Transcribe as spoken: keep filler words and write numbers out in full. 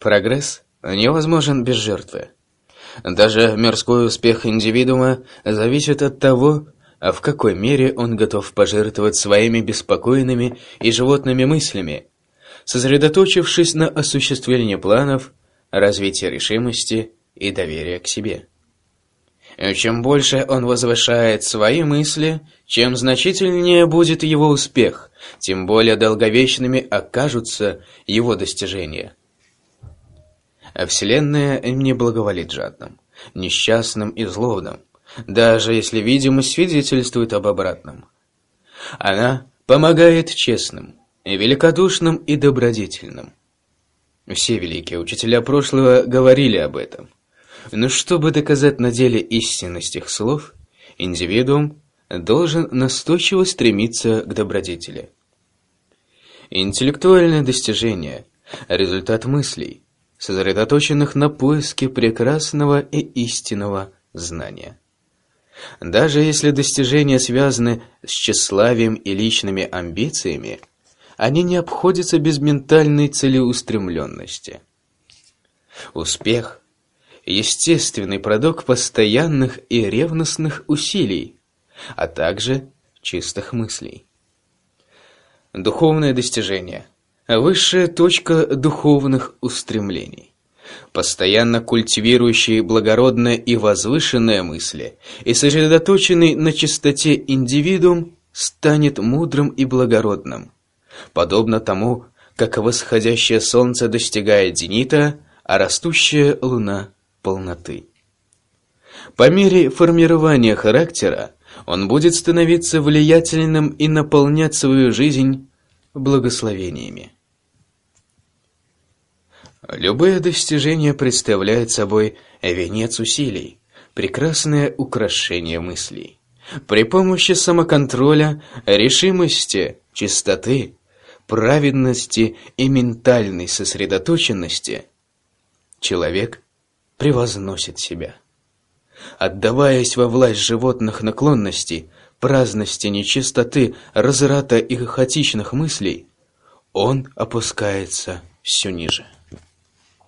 Прогресс невозможен без жертвы. Даже мирской успех индивидуума зависит от того, а в какой мере он готов пожертвовать своими беспокойными и животными мыслями, сосредоточившись на осуществлении планов, развитии решимости и доверия к себе. И чем больше он возвышает свои мысли, чем значительнее будет его успех, тем более долговечными окажутся его достижения. А Вселенная не благоволит жадным, несчастным и злобным, даже если видимость свидетельствует об обратном. Она помогает честным, великодушным и добродетельным. Все великие учителя прошлого говорили об этом. Но чтобы доказать на деле истинность их слов, индивидуум должен настойчиво стремиться к добродетели. Интеллектуальное достижение – результат мыслей, сосредоточенных на поиске прекрасного и истинного знания. Даже если достижения связаны с тщеславием и личными амбициями, они не обходятся без ментальной целеустремленности. Успех – естественный продукт постоянных и ревностных усилий, а также чистых мыслей. Духовное достижение – высшая точка духовных устремлений. Постоянно культивирующий благородные и возвышенные мысли и сосредоточенный на чистоте индивидуум станет мудрым и благородным, подобно тому, как восходящее солнце достигает зенита, а растущая луна – полноты. По мере формирования характера он будет становиться влиятельным и наполнять свою жизнь благословениями. Любые достижения представляют собой венец усилий, прекрасное украшение мыслей. При помощи самоконтроля, решимости, чистоты, праведности и ментальной сосредоточенности человек превозносит себя. Отдаваясь во власть животных наклонностей, праздности, нечистоты, разврата и хаотичных мыслей, он опускается все ниже.